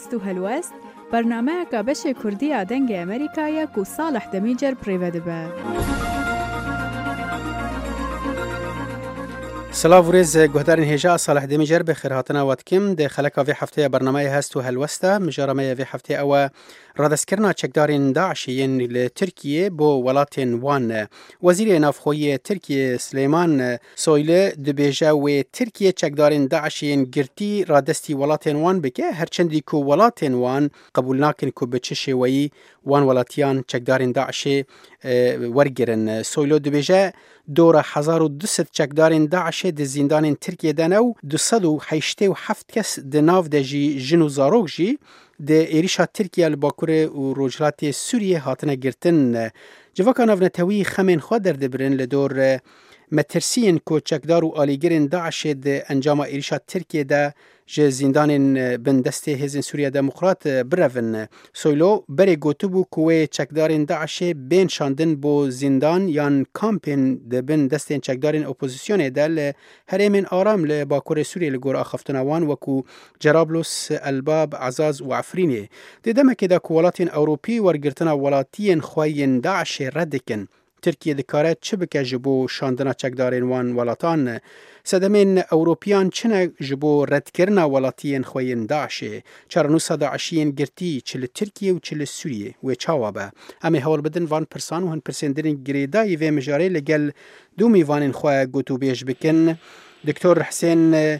هست و هلوست برنامه که بش کردی آدنگ امریکایی که صالح دمیجر پریوده به. سلام ورز گهدارین هجا صالح دمیجر بخیر هاتنا واتکم ده خلقا وی هفته برنامه هست و هلوسته مجارمه وی هفته او رادسکرنا چکدارین داعشیین لترکیه بو ولاتین وان. وزیر نافخوی ترکیه سلیمان سویله دبیجه و ترکیه چکدارین داعشیین گرتی رادستی ولاتین وان بکه هرچندی کو ولاتین وان قبول ناکن کو بچه وی وان ولاتیان چکدارین داعشی ورگرن. سویله دبیجه دور 1200 چکدارین داعش د زندان ترکیه دنو 287 کس د ناو د جنو زاروک جی د ایریشا ترکیه لباکور و روجلات سوریه هاتنه گرتن. جواکان افنتوی خمین خواه در دبرن لدور مترسین کو چکدار و آلیگرین داعش د انجام ایریشا ترکیه ده جه زندان بندست هزین سوریه دموکرات برون. سویلو بری گوتو بو کوه چکدارین داعش بین شاندن بو زندان یان کامپین ده بندست چکدارین اپوزیسیون ده هرمین آرام لباکور سوریه لگور آخفتنوان وکو جرابلس الباب عزاز و عفرینه. ده دمک ده کوالاتین اوروپی ورگرتنا ولاتین خواهین داعش ردکن. ترکیه دکاره چه بکه جبو شاندنا چکدارین وان ولاتان؟ سدمین اوروپیان چنه جبو رد کرنا ولاتین خوین داعشه؟ چرانوسا داعشین گرتی چل ترکیه و چل سوریه و چاوابه؟ همه حوال بدن وان پرسان و هن پرسندرین گریدایی و مجاره لگل دومی وانین خواه گوتو بیش بکن. دکتر حسین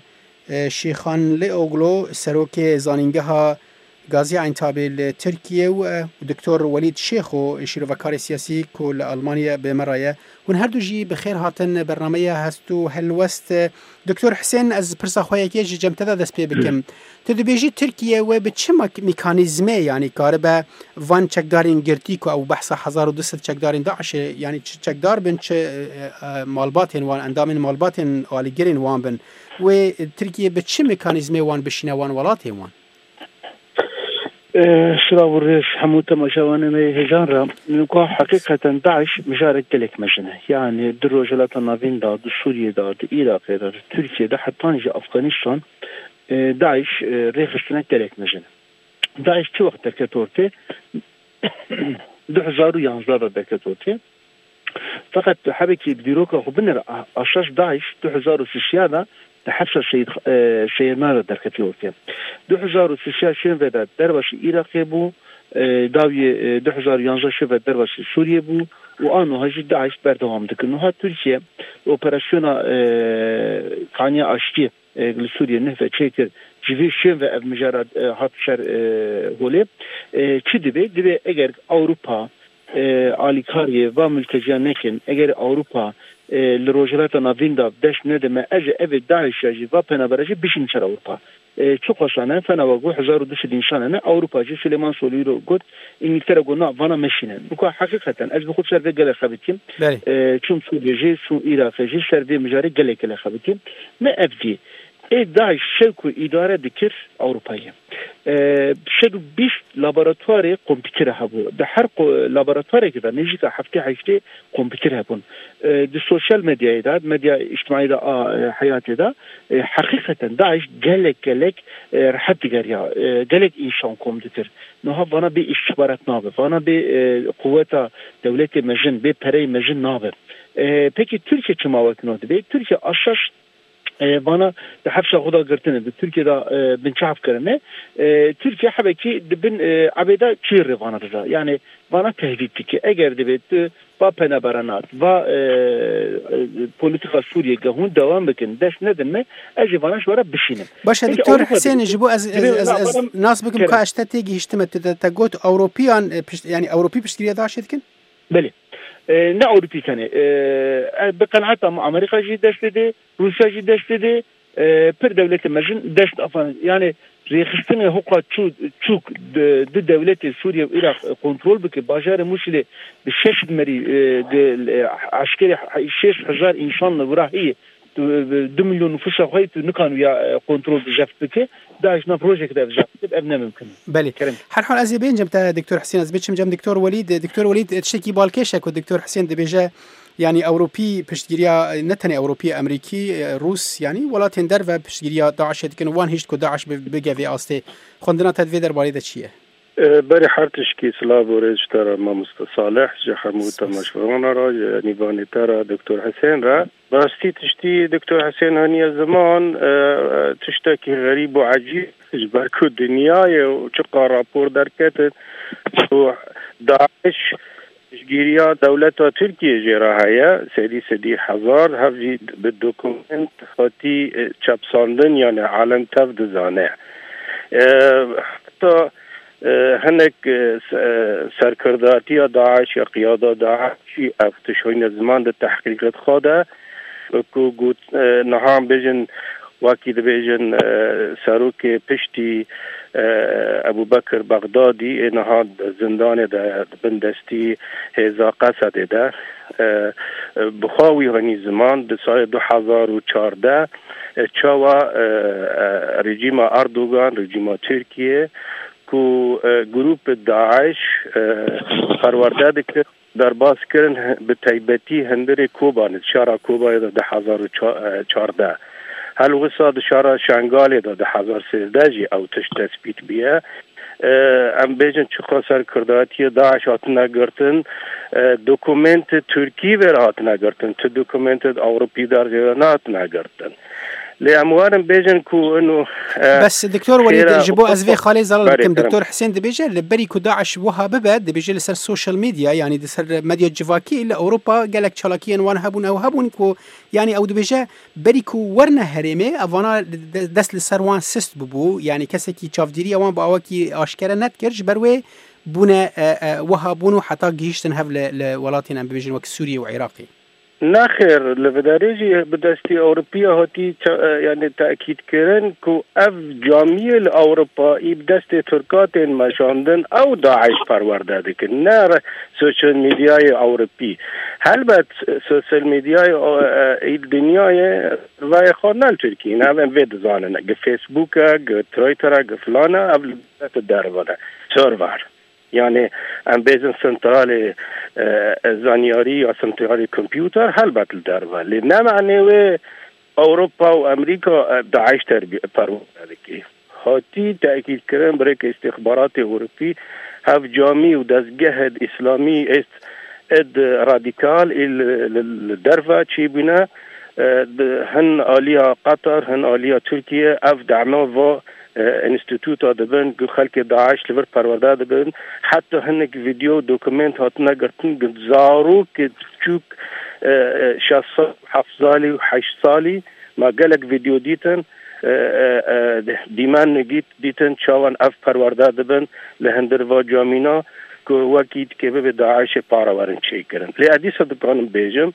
شیخان لئوگلو سروک زانینگه ها غازی عینتابل ترکیه و دکتر ولید شیخو شیروکار سیاسی کل آلمانیا به مرایه و هر دو جی بخیر هاتن برنامه هستو هلوست. دکتر حسین از پرسخوایی که جمع دست پی بکم تدبیجی ترکیه و به چه میکانیزمه یعنی کار به وان چکدارین گرتی که او بحث 1200 چکدارین داعش یعنی چکدار بین چه مالباتین وان اندامین مالباتین آلیگرین وان بین و ترکیه به چه میکانیزمه وان بشینه وان ولاتین وان؟ سلام ورز حمود تماشاوانه هجان را نکوه حقیقتا داعش مشارك دلك مجنه يعني در رجلات النافين دا در سوريا دا در عراق دا در تركيا دا حتى نجي افغانستان داعش ريخستنا دلك مجنه. داعش چه وقت دكتورتي 2011 دكتورتي فقط حبكي بديروكا خبنا اشاش داعش 2003 تحبس سيد ماذا دركتي وكيم 2003 شنفدا درباش عراقي بو داوي 2011 شنفدا درباش سوريا بو وانو هاجي داعش بردوام دكن ها تركيا اوبراسيونا كانيا اشتي لسوريا نهفه تشيكر جيفي شنفدا مجرد هات شر هولي چي دبي اگر اوروبا آلیکاریه و ملتجیان نکن اگر اوروپا لروجلات نافین دا دش ندمه از او داعش جی و پنابرجی بشین چرا اوروپا چو قصانه فنواگو 1200 انسانه اوروپا جی سلیمان سولی رو گفت انگلترا گونا وانا مشینن بکو حقیقتا از بخود سرده گله خبیتیم چون سوریه جی سون عراق جی سرده مجاری گله خبیتیم ما افدی داعش شکو اداره دکر اوروپایه شکل 20 لابراتوار کامپیوتر هبو ده هر لابراتواری که نجی که هفته کامپیوتر هبون ده سوشال مدیا داد مدیا اجتماعی دا حیاتی دا حقیقتا داعش گلک رحب دیگریا گلک انشان کامپیوتر نه وانا به استخبارات نابه وانا به قوت دولت مجن به پره مجن نابه پکی ترکیه چه مواکنات به ترکیه آشش وانا ده حبسه خدا گرتنه ده ترکیه دا بنچاف کرنه ترکیه حبکی دبن عبیده چیر وانا دا یعنی وانا تهدیدی که اگر دبید با پنابرانات و پولیتیکا سوریه گهون دوام بکن دست ندنمه اجی واناش وارا بشینم. باشه دکتر حسین جبو از ناس بکم که اشتاتی گیشتمه تگوت اوروپیان یعنی اوروپی پشتگیری داشت کن؟ بله. نه اوروپی کنه بقناعت امریکا جی دست ده روسیا جی دست ده پر دولت مجن دست افغان یعنی ریخستن حقوق چوک دو دولت سوریه و عراق کنترل بکه باجار مشله به 6 مری عسکری 6000 انسان وراهی 2 میلیون نفوس خواهی تو نکانو یا کنترل بجفت بکه داعش نا پروژه كده بجفت ابنا ممكن بله هر حال از بین جمت دکتر حسین از بیچم جم دکتر ولید تشکی بالکشه کو دکتر حسین دبیجه يعني أوروبي پشتگیریا نتنی أوروبي أمريكي روس يعني ولاتن در و پشتگیریا داعش دکن وان هیچ کو داعش بگوی آسته خوندنا تدوی در باری چیه؟ برای حرتش کی سلام ورز ترى ما مصالح جحموت مشورون را نيفاني ترى دكتور حسين را براستي تشتي دكتور حسين هني زمان تشتكي غريب وعجيب جبركو الدنيا وشقا رابور دركت داعش تشجيريا دولة تركيا جراها سدي حزار هفجي بالدوكومنت خاطي چپساندن يعني عالم تفد زانه حتى هنك سركرداتي داعش يا قيادة داعش افتشوين زمان ده تحقيقات خاده كو قوت نهام بيجن واكيد بيجن ساروك بشتي ابو بكر بغدادي نهاد زندان ده بندستي هزا قصد ده بخاوي هني زمان ده سال 2014 چاوا رژیم اردوغان رژیم ترکیه کو گروپ داعش پرورده که در باز کردن به تایبتی هندر کوبان شارع کوبا ده 2014 هل وصاد شارع شنگال ده 2013 جی او تش تثبیت بیه ام بیجن چه خسر کرداتی داعش هاتنا گرتن دوکومنت ترکی ور هاتنا گرتن تو دوکومنت اوروپی در جرانه هاتنا گرتن لأموارن بيجن كو انه بس دكتور وليد جبو ازفي خالي زلال كم دكتور حسين دبيجا لبري كو داعش وها ببد دبيجا لسر السوشيال ميديا يعني دسر ميديا جواكي إلا أوروبا قالك شالاكيا وان هبون أو هبون كو يعني أو دبيجا بري كو ورنا هرمي أفانا دس لسر وان سيست ببو يعني كسكي تشافديريا وان باواكي أشكرا نتكرج بروي بونا وها بونو حتى جيشتن هف لولاتين أم ببيجن وك سوريا وعراقي ناخر لبداريجي بدستي أوروبية هاتي يعني تأكيد كرن كو اف جامعة الأوروبا بدستي تركاتين مشاندن أو داعش پرورده دكن نار سوشيال ميديا أوروبي هل بات سوشيال ميديا الدنيا رواية خانال تركي نعم فيد زانن فيسبوك تويتر فلانا قبل الدربانة سيرفر يعني ام بيزن سنترال زانياري یا سنترال كمبيوتر هل بات الدربه لنا معنی اوروبا و امریکا داعش پرورده دکی هاتی تأكيد كرن بريك استخبارات اوروبي هف جامي و دزگه اسلامي است اد راديكال الدربه چي بنا هن آلية قطر هن آلية تركيا اف دعمه و انستیتوتا دبن خلق داعش لور پرورده دبن حتی هنک ویدیو دوکومنت هاتنا گرتن زارو که چوک 7 سالی و 8 سالی ما گلک ویدیو دیتن دیمان نگیت دیتن چاوان اف پرورده دبن لهندر و جامینا که وکیت که به داعش پاراورن چی کرن لی ادیسا دکانم بیجم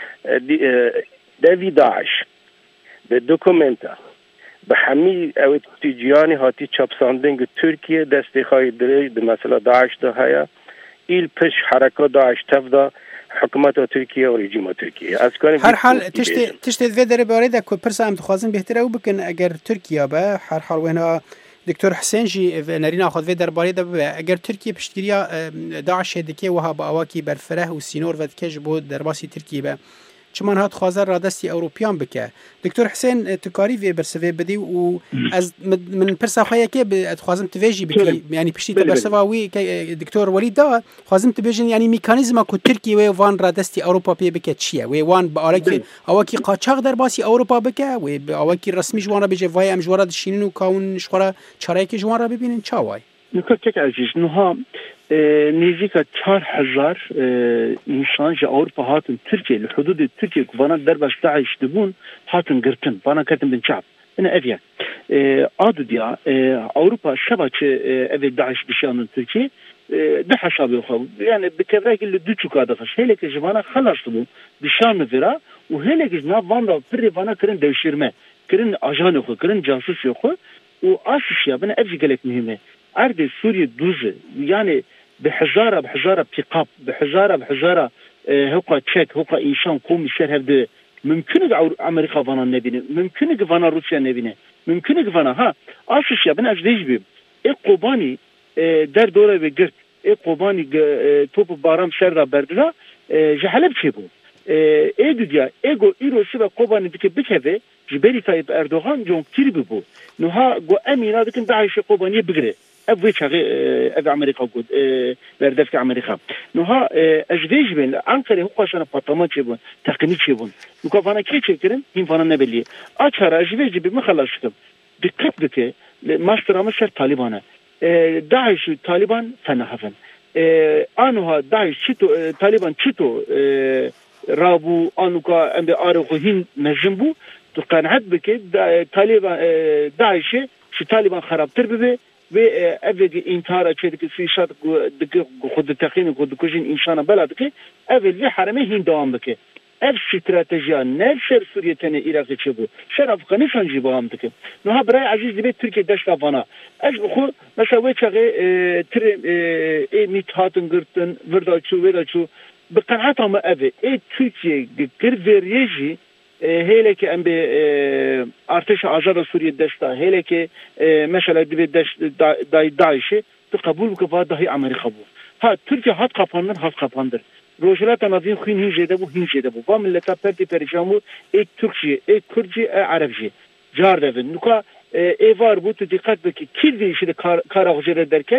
دوی داعش به دوکومنتا به همین اوت تجاری هاتی چپساندنگ ترکیه دستی خواهی داره ده مثلا داعش ده هیا ایل پش حرکات داعش تفدا حکومت ترکیه و رژیم ترکیه هر حال تشت في داره بارده که پرسا هم تخوازن بهتره او بکن اگر ترکیه به هر حال وینا دکتور حسین جی نرینا خود في در بارده به اگر ترکیه پشتگیریا داعش دکه وها با اواکی برفره و سینور و دکه بود در باسی ترکیه به چمان هات خوازر را دستی اوروپیان بکه دکتور حسین تکاری وی برسوی بدی و از من پرسا خواهی که خوازم تویجی بکی یعنی پشتی تبرسواوی که دکتور ولید دا خوازم تبیجن یعنی میکانیزما که ترکیه و وان را دستی اوروپا پی بکه چیه و وان با آلکی اواکی قاچاق در باسی اوروپا بکه و با اواکی رسمی جوان را بجه وای ام جوارا دشینین و کاون شخورا چارایی که جوان را ببینن چاوای نکته عزیز نها نزدیک 4000 انسان جا اروپا هاتن ترکیه لحدود ترکیه كوانا درباش داعش دبون هاتن قرتن بانا كاتن بن شعب انا افيا عادديا اوروبا شبك افي داعش بشان تركيا ده حسابي خو يعني بكراك اللي دوتشو كذا فش هيك جوانا خلصوا بشان فيرا وهيك جنا فاندا فري فانا كرن دوشيرمه كرن اجان خو كرن جاسوس خو واسيا بنا افي قالك مهمه عرض سوريا دوزه يعني بحجاره بيقاب بحجاره هوقا تشيك هوقا انسان قومي شهر هبده ممكن امريكا فانا نبينه ممكن فانا روسيا نبينه ممكن فانا ها اسيا بنا ازديج بي قوباني در دوره بگرد قوبانی توپ بارام سر را بردلا جهلب چه بود ایدیا ایگو ایروسی و قوبانی دیگه بکوه جبری طایب اردوغان جون کتیر ببو نوها گو امینا دکن داعش قوبانی بگره اوه چاقی او امریکا گود بردفت امریکا نوها اجویج بین انقره حقاشان پاتامان چه بون تقنی چه بون نوکا وانا که چه کرن این وانا نبلیه آچارا اجویج بی مخلاص کم دقت بکه ماسترامه سر طالبانه داعش و طالبان فنهفن آنها داعش چطو طالبان چطو رابو آنوکا ام به آرخو هین نجم بو تو قناعت بکه طالبان داعشه شو طالبان خرابتر ببه و اوه انتحار چه دکه سیشات خود تقییم خود کجین انسان بلا دکه اوه لی حرمه هین دوام بکه اف استراتژیا نه سر سوریه تنه عراق چه بو سر افغانستان جی با هم دکه نوها برای عزیز دیگه ترکیه داشت افغانا از بخو مثلا وی چاقه تر نیت هاتن گرتن ودا چو بقناعت هم اوه ترکیه گرد هیله که ام به ارتش آزاد سوریه داشته هیله که مثلا دیگه داعشه تو قبول بکه بعد دهی امریکا بو ها ترکیه هات قپاندر روجلات نازین خوین هین جده بو با ملتا پرتی پریشامو ای ترکیه ای کردی ای عربی جار دادن نکا ایوار بود تو دقت بکی کی دیشی کار آخجره درکت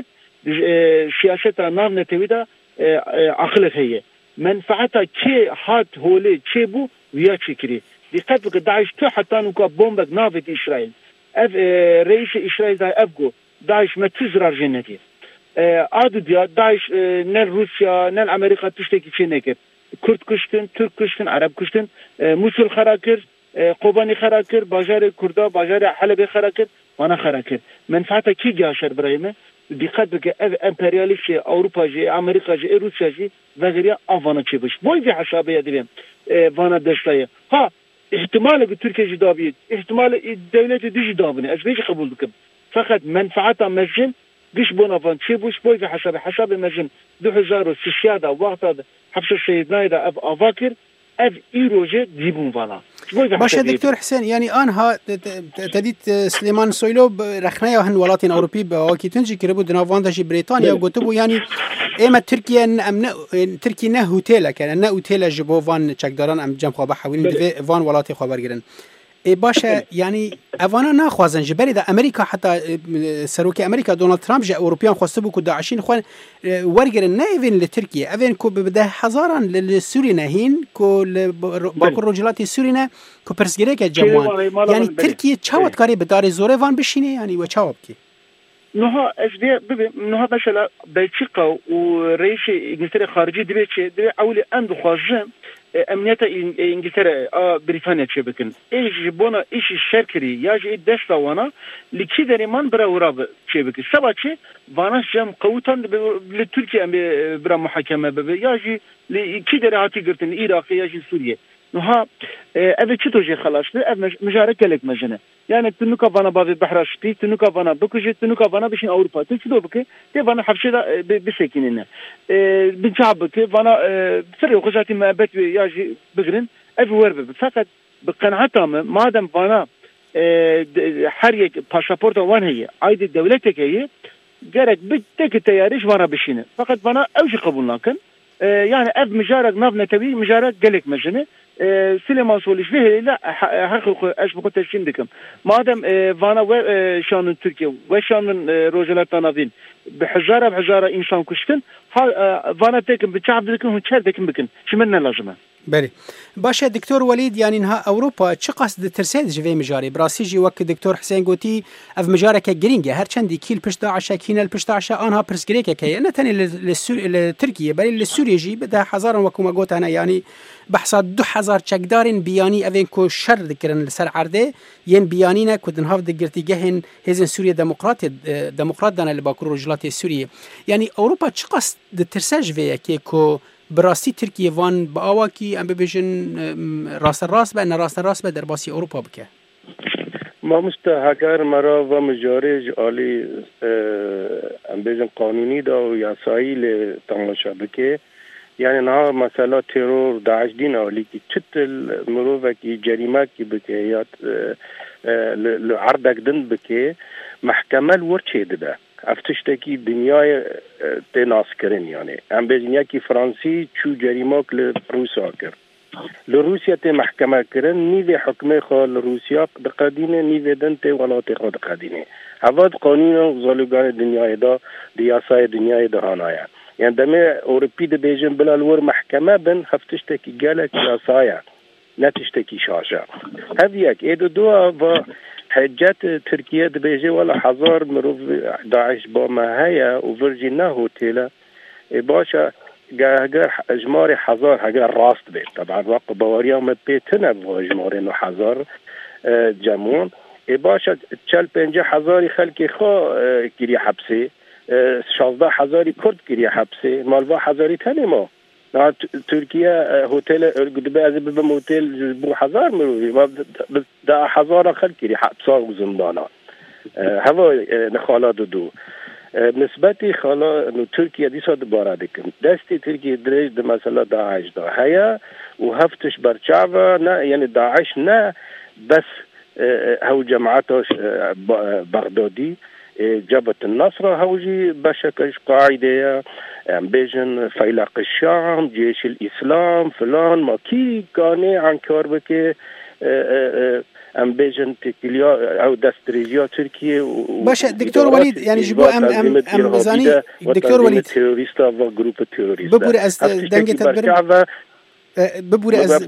سیاست نام نتویدا عقل هیه منفعتا کی هات هولی چه بو ویا چکری دقت بکی داعش تو حتی نکا بومبک نافت اسرائیل اف رئیس اسرائیل دا افگو داعش متزرار جنتی عادو دیا داعش نه روسیا نه امریکا تشتکی چه نکرد کرد کشتن ترک کشتن عرب کشتن موسول خراب کرد قوبانی خراب کرد بازار کردا بازار حلب خراب کرد وانا خراب کرد منفعتا کی جاشر برایم دقت بکی امپریالیست اروپا جی امریکا جی روسیا جی وغیره آوانا چه بش بای به حسابه دیدم وانا دستای ها احتمال که ترکیه جدا بید احتمال دولت دیجی دابنه از بیش قبول بکم فقط منفعتا مجن دیش بونافان چه بوش بای به حساب مجن 2003 دا وقت حبس سیدنای دا اف آواکر اف ایروجه دیبون وانا باشه دکتر حسین یعنی آنها تدید سلیمان سویلو رخنه هن ولاتین اوروپی با کی تنجی کربو دناواندشی بریتانیا گوتبو یعنی اما ترکیه نه هتل کنه نه هتل جبوان چکداران ام جم خوابه حوالین دوی وان ولاتی خبر گیرن باشه یعنی اوانا ناخوازن جبری دا امریکا حتی سروک امریکا دونالد ترامپ جا اوروپیان خواسته بو که داعشین خوان ورگرن نه ایوین لترکیه ایوین که بده هزاران لسوری نهین که باکر رجلاتی سوری نه که پرسگیره که جمعان یعنی ترکیه چاوت کاری بدار زوره وان بشینه یعنی و چاوت کی نها اشبيه نها مثلا بلجيكا ورئيس انجلترا خارجي دبي اول ام بخوازم امنيت انجلترا بريطانيا تشبكن ايش بونا ايش الشركري ياجي دستا وانا لكي دريمان برا وراب تشبك سباكي وانا جم قوتان لتركيا برا محاكمه ياجي لكي دراتي قرتن العراق ياجي سوريا نها اذا تشتوجي خلاص مشاركه لك مجنه يعني تنوكا فانا بافي بحراشتي تنوكا فانا بكوجي تنوكا فانا بشين اوروبا تشدو بك تي فانا حبشي بسكيننا بنشعبك فانا فرق خشاتي ما بت ياجي بغرن اف ورب فقط بقناعتهم ما دام فانا حريه باسبورت وان هي عيد دولتك هي جرك بدك تياريش وانا بشينه فقط فانا اوجي قبول لكن يعني اف مجارك ناف نتوي مجارك قالك مجنه سليمان سوليش فيه لا حقيقة ايش بقول تشين دكم مادام فانا شان تركيا وشان روجلات نافين بحجاره انسان كشتن فانا تكم بتشعب دكم هنشر دكم بكن شملنا لازمه بله باشه دکتر ولید یعنی ها اوروپا چه قصد ترسید جوی مجاری براسی جی وقت دکتر حسین گوتی اف مجاره که گرینگه هر چندی کیل پشت داعش کینل پشت داعش آنها پرسگری که نه تنی لترکیه بل لسوریه جی بده هزار و کوما گوت انا یعنی بحثا 2000 چکدارن بیانی اوین کو شر دکرن لسر عرده ین بیانی نه کدن هاف دگرتیگهن هزن سوریه دموکرات دانه لباکر رجلات سوریه یعنی اوروپا چه قصد ترسید جوی که کو براستی ترکیه وان با آواکی ام ببیشن راست به نه راست به در باسی اروپا بکه ما مستحقر مرا و مجارج عالی ام ببیشن قانونی دا و یاسایی لتماشا بکه یعنی نه مثلا ترور داعش دین عالی کی چتل مروفه کی جریمه کی بکه یا عرضک دند بکه محکمه ورچه ده افتشتکی دنیای تناس کرن یعنی ام بزنیا کی فرانسی چو جریمه کل روسا کرد لروسیا ته محکمه کردن نیو حکم خال روسیا دقدینه نیو دنت ولات خود دقدینه هواد قانون زالوگان دنیای دا دیاسای دنیای دا هانایا یعنی دمه اروپی ده بیجن بلالور محکمه بن هفتش تکی گلک یاسایا نتش تکی شاشا هذ یک ایدو دو و حجت ترکیه ده بیجه ولا هزار مروف داعش با ما هيا و ورجينا هوتيلا باشا اگر اجمار هزار اگر راست بید طبعا وقت باوریا ما بیتنه و اجمار انو هزار جمعون باشا 40-50,000 خلقی خواه گیری حبسی 16,000 کرد گیری حبسی مالوا هزاری تنی ما ترکیه هتل گدبه از ببم هتل بو 1000 مروی ما 10,000 خلق گیری حبسا و زندانا هوا نخالات دو نسبتی خالا نو ترکیه دیسا دوباره دکن دستی ترکیه درج ده مثلا داعش دا هيا و هفتش برچاوه نه یعنی داعش نه بس هو جماعتش بغدادي جبهة النصرة هوجي بشكل قاعدة بيجن فيلق الشام جيش الإسلام فلان ما كي كاني عن كاربكي ام بيجن تكليا او دستريجيا تركيا باشا دكتور وليد يعني جبو ام زاني دكتور وليد تيروريستا و جروب تيروريستا ببوري از دنگه تدبر ببوري از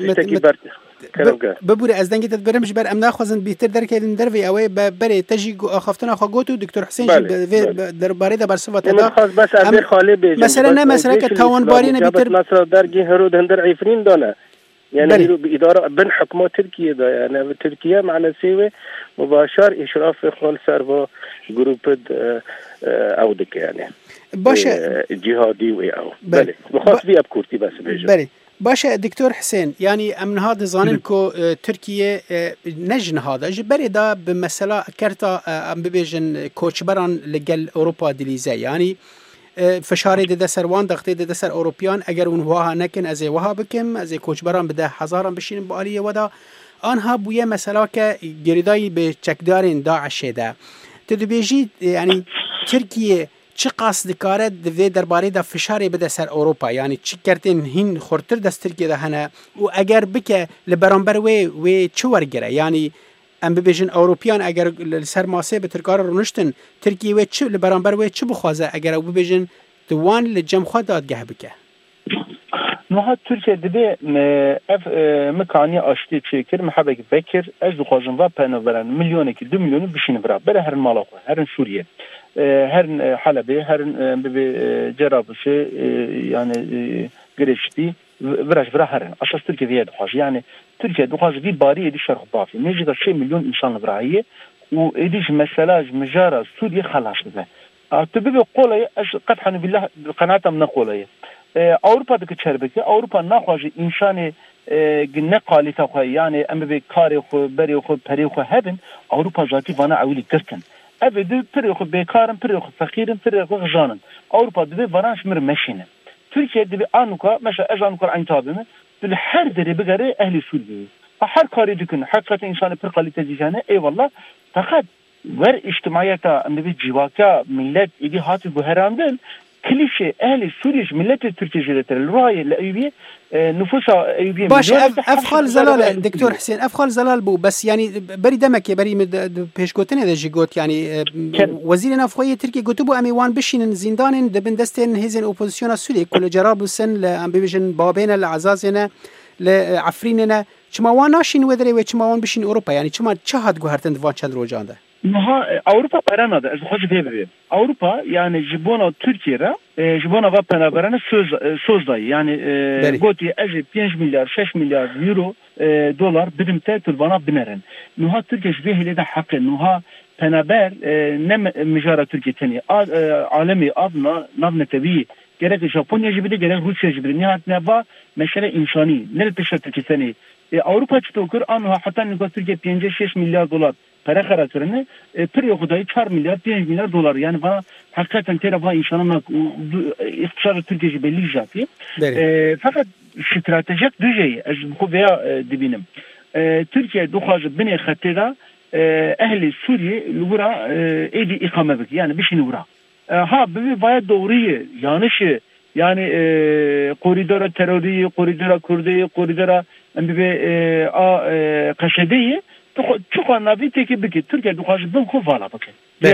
ببوري از دنگه تدبرم جبر ام ناخذن بيتر دركين درفي اوي بري تجي خفتنا خغوتو دكتور حسين درباري ده برسوات ده بس از خاله بيجن مثلا كتاوان بارين بيتر نصر درجي هرود هندر عفرين دونه يعني بإدارة بن حكومة تركيا ده يعني تركيا معنا سوى مباشر إشراف خال سروا جروب أودك يعني باشا جهادي وياو بله بخاص بي أبكورتي بس بيجو بله باشا دكتور حسين يعني أمن هذا ظاننكو تركيا نجن هذا جبري ده بمسألة كرتا أم ببيجن كوتشبران لجل أوروبا دليزة يعني فشاری ده سروان دخته ده سر اوروپیان اگر اونها نکن از وها بکم از کوچبران بده هزاران بشین با علیه ودا آنها بویه مثلا که گریدایی به چکدارین داعش ده تدبیجی یعنی ترکیه چه قصد کاره ده درباره ده فشاری بده سر اوروپا یعنی چی کردین هین خورتر دست ترکیه ده هنه و اگر بکه لبرانبر و چه ورگره یعنی ام ببیجن اوروپیان اگر سر ماسه به ترکار رونشتن ترکیه و چه لبرانبر و چه بخوازه اگر او ببیجن دوان لجم خود دادگه بکه نها ترکیه دبی مکانی آشتی چکر محبک بکر از دخوازن و پناورن میلیونه که 2 میلیون بشین برا بره هر مالاقه هر سوریه هر حلبه هر ببی جرابسه yani گرشتی براش برا هرن اساس تركيا دخواز يعني تركيا دخواز في باري دي شرق ضافي نيجي 6 مليون انسان براهيه وايديش مسالاج مجارة سوريا خلاص ده تبي قولي قطعا بالله قناعه من قولي اوروبا دك شربكه اوروبا ناخواج انسان قلنا قالته خو يعني ام بي كاري خو بري خو بري خو هبن اوروبا ذاتي وانا عولي كركن ابد بري خو بيكارن بري خو فقيرن بري خو غزانن اوروبا دبي فراش مر ماشينه Türkiye'de bir anuka mesela ezanuklar aynı tabimi böyle her deri bigare ehli Suriye. Her kari dükün hakikaten insanı bir kalite diyeceğine eyvallah. Fakat ver içtimaiyata bir civaka millet idi hatı bu herandın klişe ehli Suriye milleti Türkiye jiretel ruayı لأيوبية نفوسها أيوبية باش أفخال زلال دكتور حسين أفخال زلال بو بس يعني بري دمك بري بيش قوتنا ده جيقوت يعني وزير نافخوية تركيا قوتبو أمي وان بشين زندان دبن دستين هزين أوبوزيسيون السوري كل جراب السن لأم بيجن بابينا لعزازنا لعفريننا شما وان ناشين ودري وشما وان بشين أوروبا يعني شما شهد قهرتن دوان چند روجان ده نها أوروبا براناده از خود بيبي أوروبا يعني جبونا تركيا جبونا وابنا برانه söz dayı yani goti az 5 milyar 6 milyar euro dolar birimte turbana bineren nuha Türkiye şüphe hele hakkı nuha penaber ne mijara Türkiye tani alemi adna navne tabi gerek Japonya gibi gerek Rusya gibi nihayet ne ba mesele insani ne peşe Türkiye tani Avrupa çıtokur anha hatta nuha Türkiye 5-6 milyar dolar para karakterine periyodayı 4 milyar 5 milyar dolar yani bana hakikaten terafa insanın iktisadi Türkiye'ci belli zaten. Fakat stratejik düzeyi az bu veya dibinim. Türkiye duhazı bine khatira ehli Suriye lura edi ikame bek yani bir şey lura. Ha bir bayağı doğruyu yanlışı yani koridora terörü, koridora Kürdi, koridora ام به قشديه چون نویتی که بگید ترکیه دخواش بم خوب والا بکن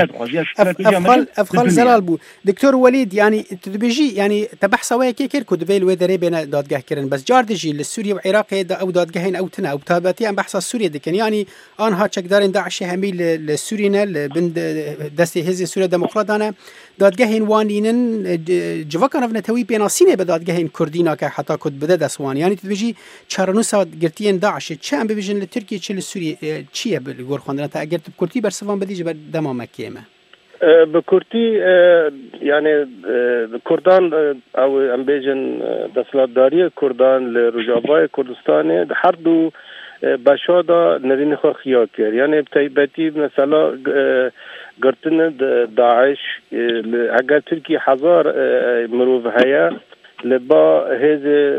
افخال زلال بو دكتور وليد يعني تدبيجي يعني تبحث ويا كير كدبيل ودري بين دادگاه كرن بس جاردجي للسوريا وعراق او دادگاهين او تنا او تابتي ام بحث سوريا دكن يعني انها تشكدارين داعش همي للسورينا بند دستي هزي سوريا ديمقراطانا دادگاهين وانينن جوكان فنتوي بيناسينه بدادگاهين كردينا که حتى كد بده دسوان يعني تدبيجي چارنوسا گرتين داعش چم ببيجن لتركيا چه لسوريا چیه بگور خواندن تا اگر کورتی برسوان بدیجه بر دما مکیمه به کورتی یعنی کردان او ام بیجن دستلاتداری کردان لروجابای کردستان هر دو بشادا نرین خو خیا کرد یعنی بتایبتی مثلا گرتن داعش اگر ترکی 1000 مروف هيا لبا هذا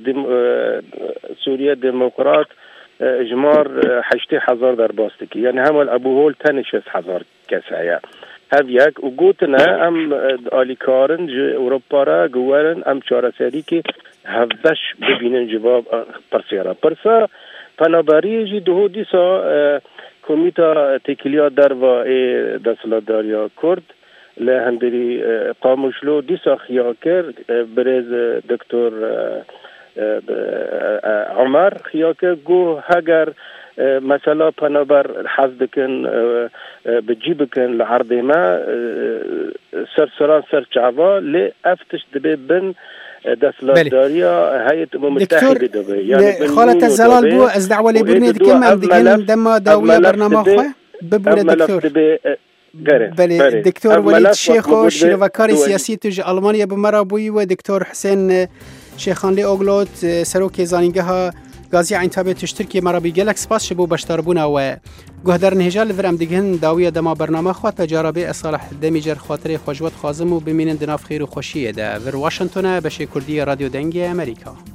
سوريا ديمقراط اجمار 8000 در باستکی یعنی همال ابو هول تنش 1000 کس هيا هاv یک و گوتنا ام آلیکارن اروپا را گوارن ام چارەسەری که هفدش ببینن جواب پرسا پنابری جی دو دیسا کمیتا تکلیا در و دستلاتداریا کرد لهندری قاموشلو دیسا خیا کرد برز دکتر عمر خیا کرد گو هگر مثلا پنابر حزد کن بجی بکن لعرض ما سرسران سرچعوا لأفتش دبی بن دستلاتداریا هیئت متحده دبی یعنی خالت الزلال بو از دعوه لبرنی دکم ام دکن دم داویه برنامه خواه ببوره دکتور بله دکتور ولید شیخ و شیروکاری سیاسی توج آلمانیا بمرا بوی و دکتور حسین شیخانلی اوگلوت سروک زانینگه ها گازی عین تابع تشترکی مرا بی گلکس پاس شبو بشتربونا و گهدار نهجال ورم دیگهن داویه دما برنامه خوات تجاربه صالح دمیجر خاطر خوجوت خازم و بمینن دناف خیر و خوشیه ده ور واشنگتن بشه کردی رادیو دنگی امریکا